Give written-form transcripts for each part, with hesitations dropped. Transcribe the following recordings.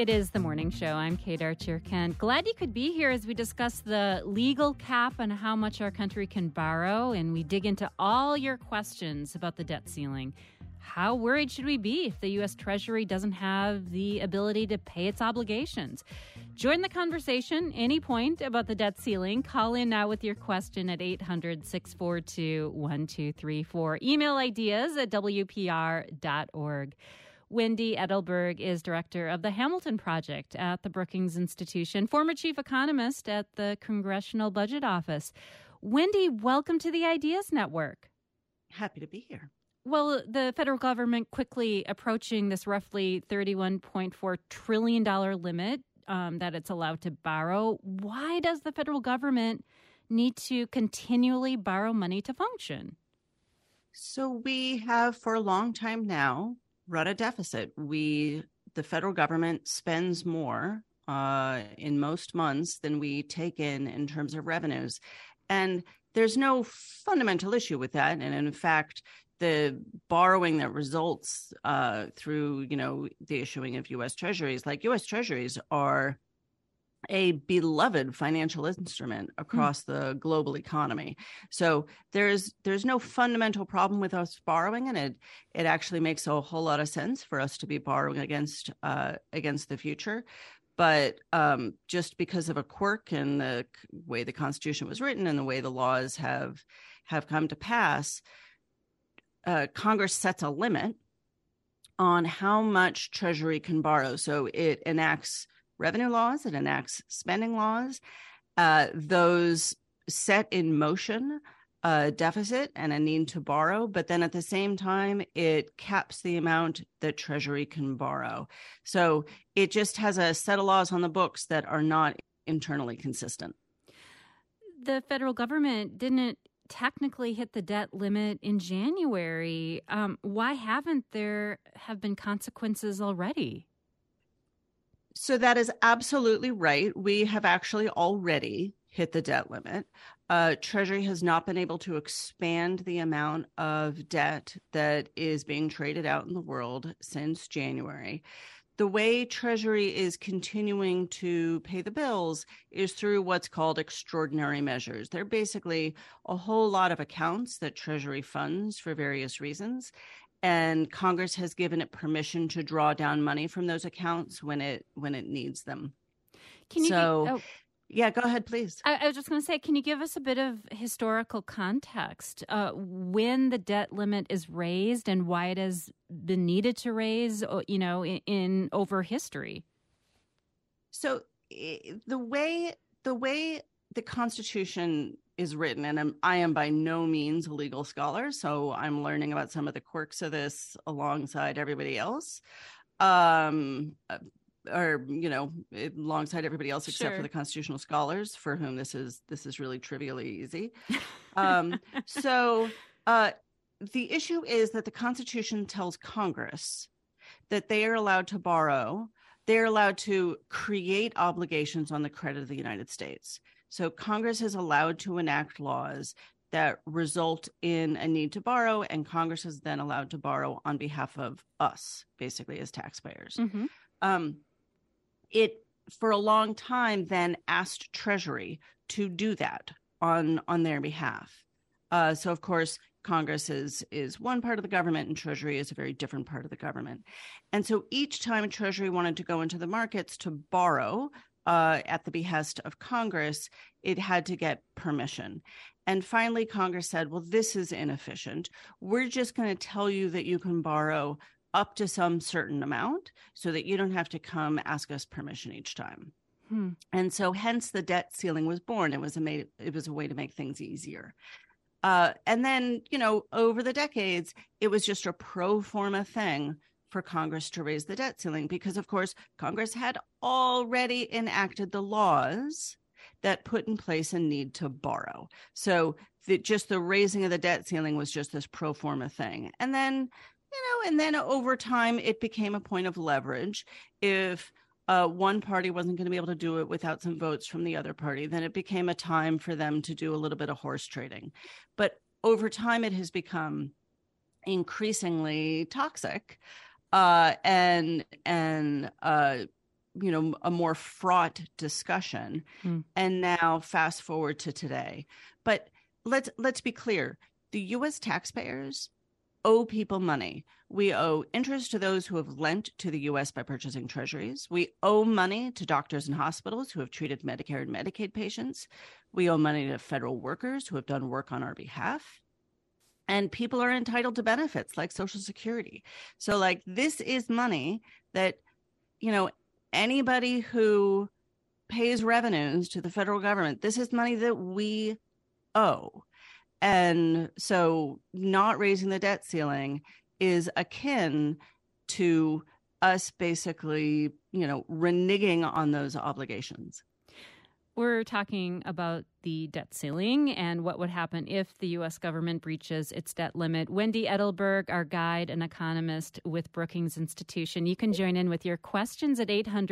It is the morning show. I'm Kate Archer-Kent. Glad you could be here as we discuss the legal cap on how much our country can borrow, and we dig into all your questions about the debt ceiling. How worried should we be if the U.S. Treasury doesn't have the ability to pay its obligations? Join the conversation any point about the debt ceiling. Call in now with your question at 800-642-1234. Email ideas at WPR.org. Wendy Edelberg is director of the Hamilton Project at the Brookings Institution, former chief economist at the Congressional Budget Office. Wendy, welcome to the Ideas Network. Happy to be here. Well, the federal government quickly approaching this roughly $31.4 trillion limit that it's allowed to borrow. Why does the federal government need to continually borrow money to function? So we have for a long time now run a deficit. The federal government spends more in most months than we take in terms of revenues. And there's no fundamental issue with that. And in fact, the borrowing that results through, the issuing of U.S. Treasuries, like U.S. Treasuries are a beloved financial instrument across the global economy. So there's no fundamental problem with us borrowing, and it actually makes a whole lot of sense for us to be borrowing against the future. But just because of a quirk in the way the Constitution was written and the way the laws have come to pass, Congress sets a limit on how much Treasury can borrow. So it enacts revenue laws, it enacts spending laws. Those set in motion a deficit and a need to borrow, but then at the same time, it caps the amount that Treasury can borrow. So it just has a set of laws on the books that are not internally consistent. The federal government didn't technically hit the debt limit in January. Why haven't there have been consequences already? So that is absolutely right. We have actually already hit the debt limit. Treasury has not been able to expand the amount of debt that is being traded out in the world since January. The way Treasury is continuing to pay the bills is through what's called extraordinary measures. They're basically a whole lot of accounts that Treasury funds for various reasons. And Congress has given it permission to draw down money from those accounts when it needs them. Yeah, go ahead, please. I was just going to say, can you give us a bit of historical context when the debt limit is raised and why it has been needed to raise, in over history? So the way the Constitution is written, and I am by no means a legal scholar, so I'm learning about some of the quirks of this alongside everybody else. Alongside everybody else except for the constitutional scholars, for whom this is really trivially easy. So the issue is that the Constitution tells Congress that they are allowed to borrow. They're allowed to create obligations on the credit of the United States. So Congress is allowed to enact laws that result in a need to borrow, and Congress is then allowed to borrow on behalf of us, basically as taxpayers. Mm-hmm. It, for a long time, then asked Treasury to do that on their behalf. So, of course, Congress is one part of the government and Treasury is a very different part of the government. And so each time Treasury wanted to go into the markets to borrow at the behest of Congress, it had to get permission. And finally, Congress said, well, this is inefficient. We're just going to tell you that you can borrow up to some certain amount so that you don't have to come ask us permission each time. And so hence the debt ceiling was born. It was a way to make things easier. And then, over the decades, it was just a pro forma thing for Congress to raise the debt ceiling because, of course, Congress had already enacted the laws that put in place a need to borrow. So just the raising of the debt ceiling was just this pro forma thing. And then over time, it became a point of leverage. If one party wasn't going to be able to do it without some votes from the other party, then it became a time for them to do a little bit of horse trading. But over time, it has become increasingly toxic and a more fraught discussion. And now fast forward to today. But let's be clear. The U.S. taxpayers owe people money. We owe interest to those who have lent to the U.S. by purchasing treasuries. We owe money to doctors and hospitals who have treated Medicare and Medicaid patients. We owe money to federal workers who have done work on our behalf. And people are entitled to benefits like Social Security. So like this is money that, anybody who pays revenues to the federal government, this is money that we owe. And so not raising the debt ceiling is akin to us basically, reneging on those obligations. We're talking about the debt ceiling and what would happen if the U.S. government breaches its debt limit. Wendy Edelberg, our guide and economist with Brookings Institution. You can join in with your questions at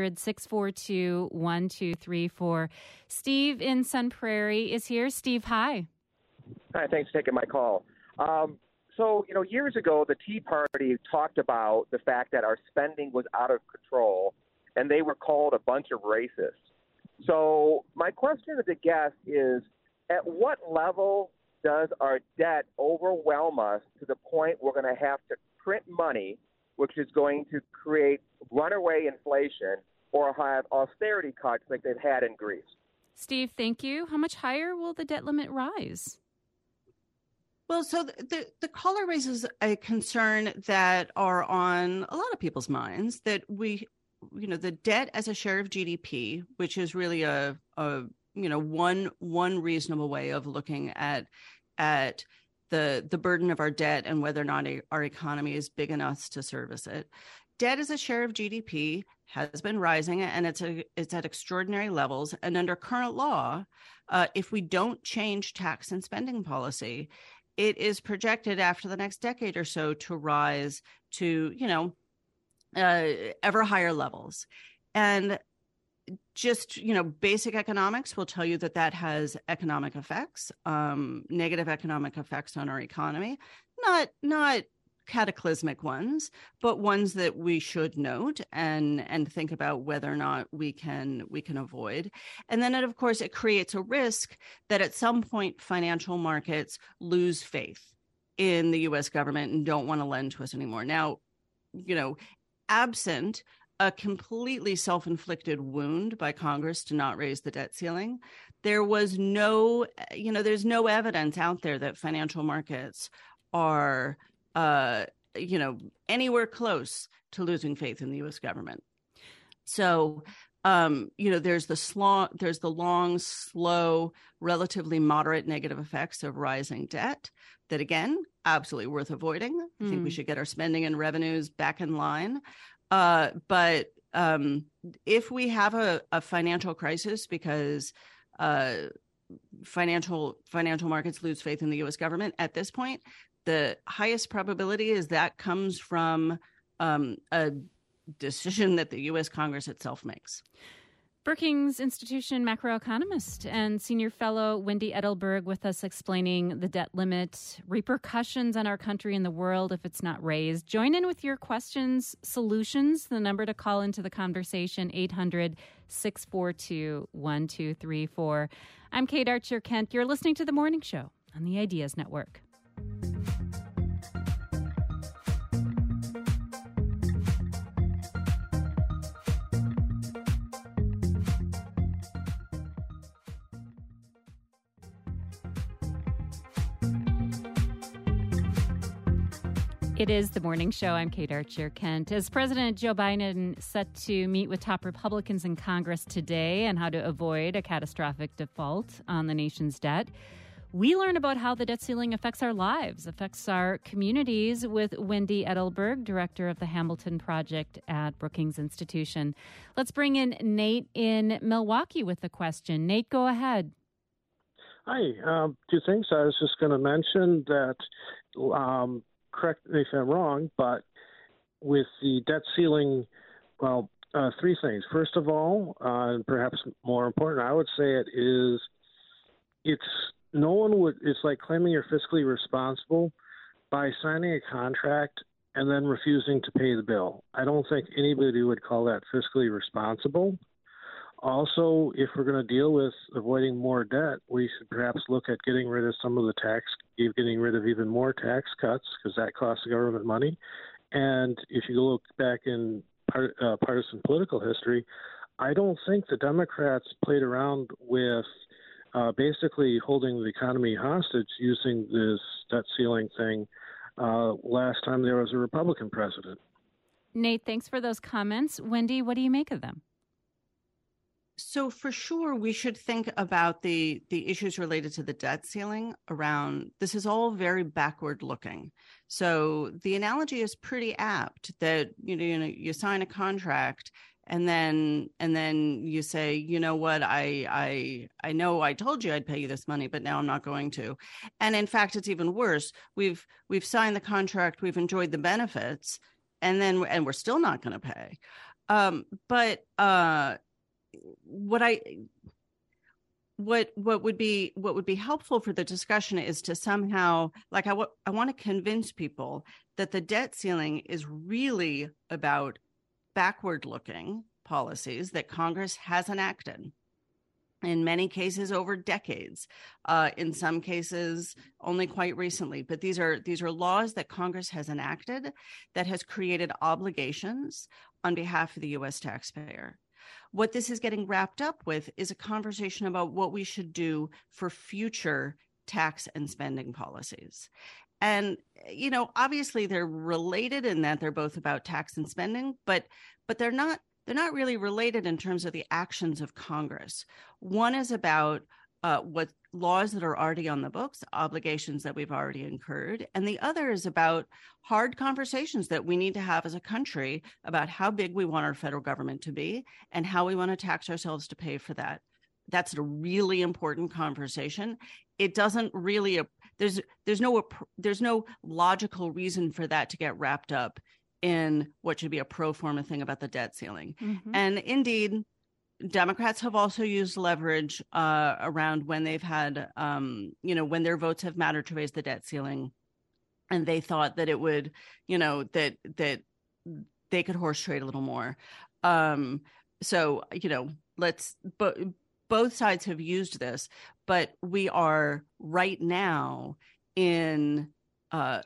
800-642-1234. Steve in Sun Prairie is here. Steve, hi. Hi, thanks for taking my call. So, years ago, the Tea Party talked about the fact that our spending was out of control, and they were called a bunch of racists. So my question to the guest is, at what level does our debt overwhelm us to the point we're going to have to print money, which is going to create runaway inflation, or have austerity cuts like they've had in Greece? Steve, thank you. How much higher will the debt limit rise? Well, so the caller raises a concern that are on a lot of people's minds, that the debt as a share of GDP, which is really one reasonable way of looking at the burden of our debt and whether or not our economy is big enough to service it. Debt as a share of GDP has been rising, and it's at extraordinary levels. And under current law, if we don't change tax and spending policy, it is projected after the next decade or so to rise to, ever higher levels. And just, basic economics will tell you that has economic effects, negative economic effects on our economy, not cataclysmic ones, but ones that we should note and think about whether or not we can avoid. And then, of course, it creates a risk that at some point financial markets lose faith in the U.S. government and don't want to lend to us anymore. Now, absent a completely self-inflicted wound by Congress to not raise the debt ceiling, there's no evidence out there that financial markets are anywhere close to losing faith in the U.S. government. So, there's the long, slow, relatively moderate negative effects of rising debt that, again, absolutely worth avoiding. I think we should get our spending and revenues back in line. But if we have a financial crisis because financial markets lose faith in the U.S. government, at this point, the highest probability is that comes from a decision that the U.S. Congress itself makes. Brookings Institution macroeconomist and senior fellow Wendy Edelberg with us explaining the debt limit, repercussions on our country and the world if it's not raised. Join in with your questions, solutions. The number to call into the conversation, 800-642-1234. I'm Kate Archer-Kent. You're listening to The Morning Show on the Ideas Network. It is The Morning Show. I'm Kate Archer-Kent. As President Joe Biden set to meet with top Republicans in Congress today on how to avoid a catastrophic default on the nation's debt, we learn about how the debt ceiling affects our lives, affects our communities with Wendy Edelberg, director of the Hamilton Project at Brookings Institution. Let's bring in Nate in Milwaukee with a question. Nate, go ahead. Hi. Two things. I was just going to mention that correct me if I'm wrong, but with the debt ceiling, three things. First of all, and perhaps more important, I would say it's like claiming you're fiscally responsible by signing a contract and then refusing to pay the bill. I don't think anybody would call that fiscally responsible. Also, if we're going to deal with avoiding more debt, we should perhaps look at getting rid of getting rid of even more tax cuts, because that costs the government money. And if you look back in partisan political history, I don't think the Democrats played around with basically holding the economy hostage using this debt ceiling thing last time there was a Republican president. Nate, thanks for those comments. Wendy, what do you make of them? So for sure, we should think about the issues related to the debt ceiling around, this is all very backward looking. So the analogy is pretty apt that, you sign a contract and then you say, you know what, I know I told you I'd pay you this money, but now I'm not going to. And in fact, it's even worse. We've signed the contract, we've enjoyed the benefits, and we're still not going to pay. What would be helpful for the discussion is to somehow, like, I want to convince people that the debt ceiling is really about backward looking policies that Congress has enacted, in many cases over decades, in some cases only quite recently. But these are laws that Congress has enacted that has created obligations on behalf of the U.S. taxpayer. What this is getting wrapped up with is a conversation about what we should do for future tax and spending policies. And, obviously they're related in that they're both about tax and spending, but they're not really related in terms of the actions of Congress. One is about what laws that are already on the books, obligations that we've already incurred. And the other is about hard conversations that we need to have as a country about how big we want our federal government to be and how we want to tax ourselves to pay for that. That's a really important conversation. It doesn't really, there's no logical reason for that to get wrapped up in what should be a pro forma thing about the debt ceiling. Mm-hmm. And indeed, Democrats have also used leverage around when they've had, when their votes have mattered to raise the debt ceiling, and they thought that it would, that they could horse trade a little more. Both sides have used this, but we are right now in a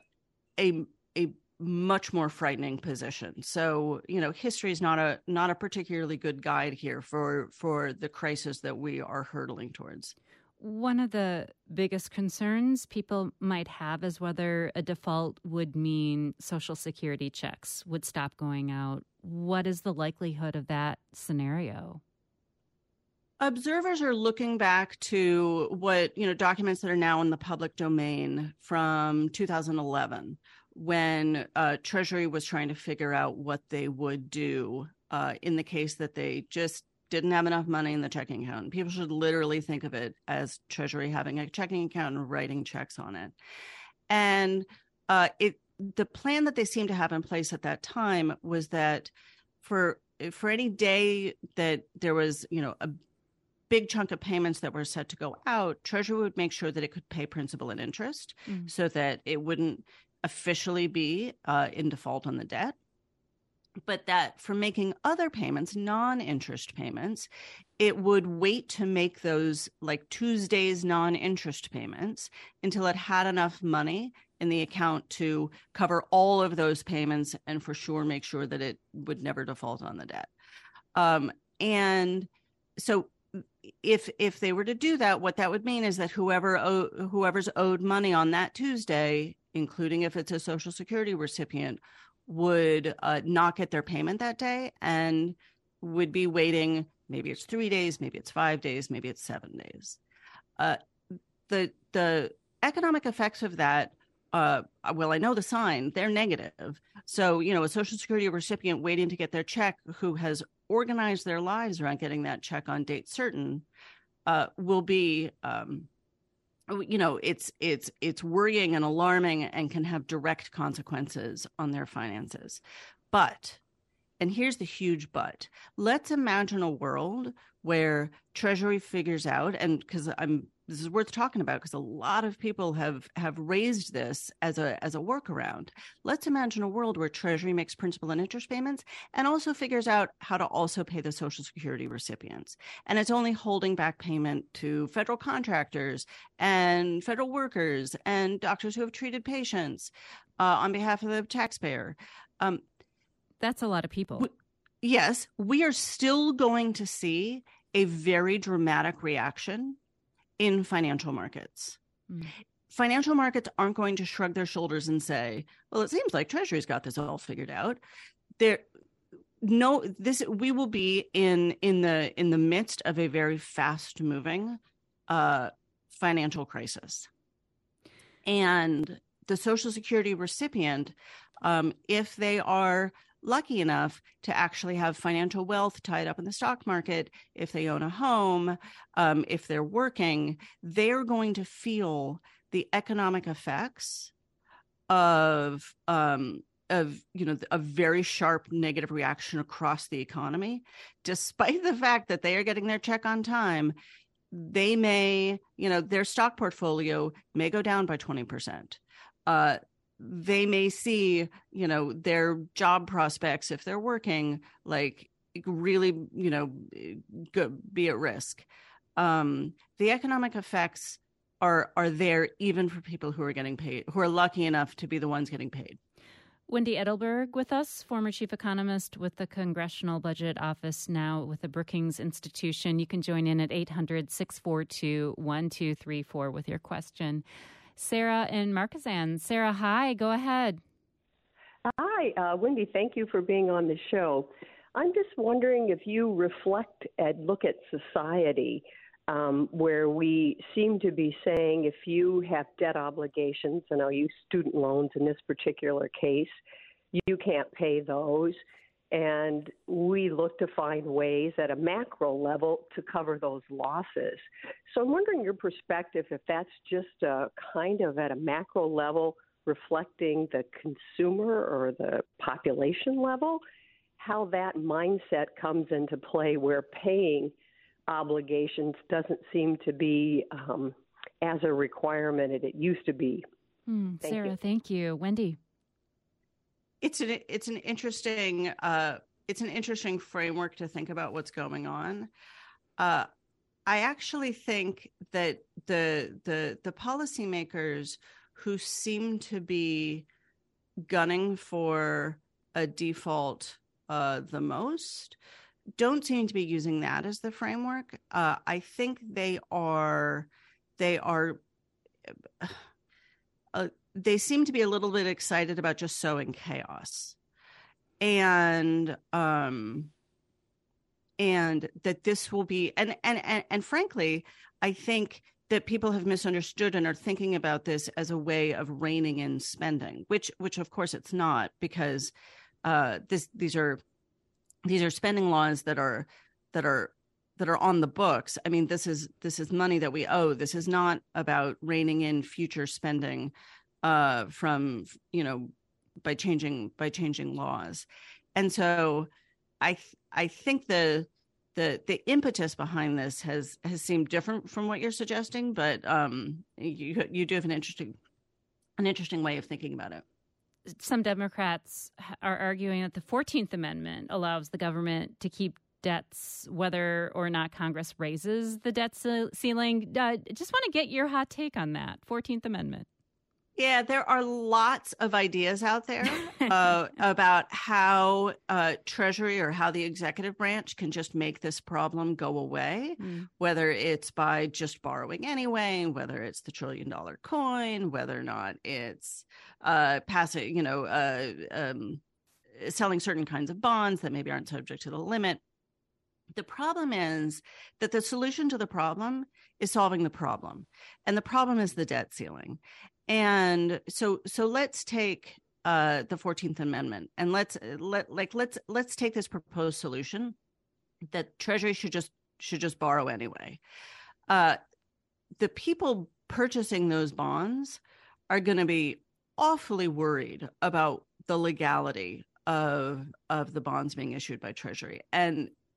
much more frightening position. So, history is not a particularly good guide here for the crisis that we are hurtling towards. One of the biggest concerns people might have is whether a default would mean Social Security checks would stop going out. What is the likelihood of that scenario? Observers are looking back to what, documents that are now in the public domain from 2011. When Treasury was trying to figure out what they would do in the case that they just didn't have enough money in the checking account. People should literally think of it as Treasury having a checking account and writing checks on it. And the plan that they seemed to have in place at that time was that for any day that there was, a big chunk of payments that were set to go out, Treasury would make sure that it could pay principal and interest so that it wouldn't officially be in default on the debt, but that for making other payments, non-interest payments, it would wait to make those like Tuesday's non-interest payments until it had enough money in the account to cover all of those payments and for sure make sure that it would never default on the debt. And so if they were to do that, what that would mean is that whoever's owed money on that Tuesday, including if it's a Social Security recipient, would not get their payment that day and would be waiting. Maybe it's 3 days, maybe it's 5 days, maybe it's 7 days. The economic effects of that, I know the sign, they're negative. So, a Social Security recipient waiting to get their check who has organized their lives around getting that check on date certain will be it's worrying and alarming and can have direct consequences on their finances. But, and here's the huge but, let's imagine a world where Treasury figures out, and because is worth talking about because a lot of people have raised this as a workaround. Let's imagine a world where Treasury makes principal and interest payments and also figures out how to also pay the Social Security recipients. And it's only holding back payment to federal contractors and federal workers and doctors who have treated patients on behalf of the taxpayer. That's a lot of people. Yes, we are still going to see a very dramatic reaction in financial markets. Financial markets aren't going to shrug their shoulders and say, well, it seems like Treasury's got this all figured out. We will be in the midst of a very fast moving financial crisis. And the Social Security recipient, if they are lucky enough to actually have financial wealth tied up in the stock market, if they own a home, if they're working, they're going to feel the economic effects of a very sharp negative reaction across the economy. Despite the fact that they are getting their check on time, they may, their stock portfolio may go down by 20%. They may see, their job prospects, if they're working, like really, be at risk. The economic effects are there even for people who are getting paid, who are lucky enough to be the ones getting paid. Wendy Edelberg with us, former chief economist with the Congressional Budget Office, now with the Brookings Institution. You can join in at 800-642-1234 with your question. Sarah in Marquezan. Sarah, hi. Go ahead. Hi, Wendy. Thank you for being on the show. I'm just wondering if you reflect and look at society where we seem to be saying if you have debt obligations, and I'll use student loans in this particular case, you can't pay those. And we look to find ways at a macro level to cover those losses. So I'm wondering your perspective, if that's just kind of at a macro level reflecting the consumer or the population level, how that mindset comes into play where paying obligations doesn't seem to be as a requirement as it used to be. Sarah, thank you. Wendy. It's an interesting framework to think about what's going on. I actually think that the policymakers who seem to be gunning for a default the most don't seem to be using that as the framework. I think they seem to be a little bit excited about just sowing chaos, and that this will be and frankly, I think that people have misunderstood and are thinking about this as a way of reining in spending, which of course it's not, because these are spending laws that are on the books. I mean, this is money that we owe. This is not about reining in future spending from by changing laws. And so I think the impetus behind this has seemed different from what you're suggesting, but you do have an interesting way of thinking about it. Some Democrats are arguing that the 14th Amendment allows the government to keep debts whether or not Congress raises the debt ceiling. Just want to get your hot take on that, 14th Amendment. Yeah, there are lots of ideas out there about how Treasury or how the executive branch can just make this problem go away, whether it's by just borrowing anyway, whether it's the $1 trillion coin, whether or not it's passing, selling certain kinds of bonds that maybe aren't subject to the limit. The problem is that the solution to the problem is solving the problem, and the problem is the debt ceiling. And so let's take the 14th Amendment, and let's take this proposed solution that Treasury should just borrow anyway. The people purchasing those bonds are going to be awfully worried about the legality of the bonds being issued by Treasury, and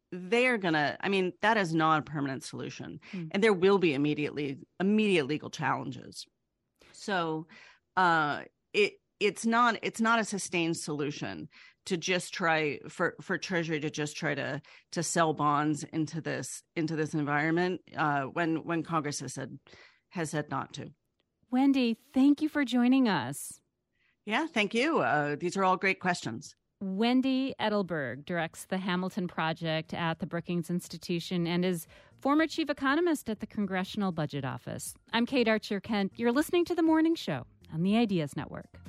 they're gonna, I mean, that is not a permanent solution, and there will be immediate legal challenges. So it's not a sustained solution to just try for Treasury to just try to sell bonds into this environment when Congress has said not to. Wendy, thank you for joining us. Yeah, thank you. These are all great questions. Wendy Edelberg directs the Hamilton Project at the Brookings Institution and is former chief economist at the Congressional Budget Office. I'm Kate Archer Kent. You're listening to The Morning Show on the Ideas Network.